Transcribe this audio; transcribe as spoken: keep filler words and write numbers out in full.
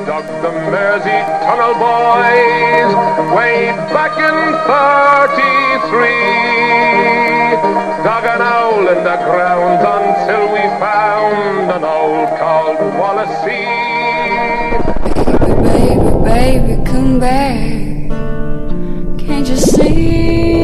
dug the Mersey Tunnel, boys, way back in thirty-three. Dug an owl in the ground until we found an owl called Wallasey. Baby, baby, baby, come back. Can't you see?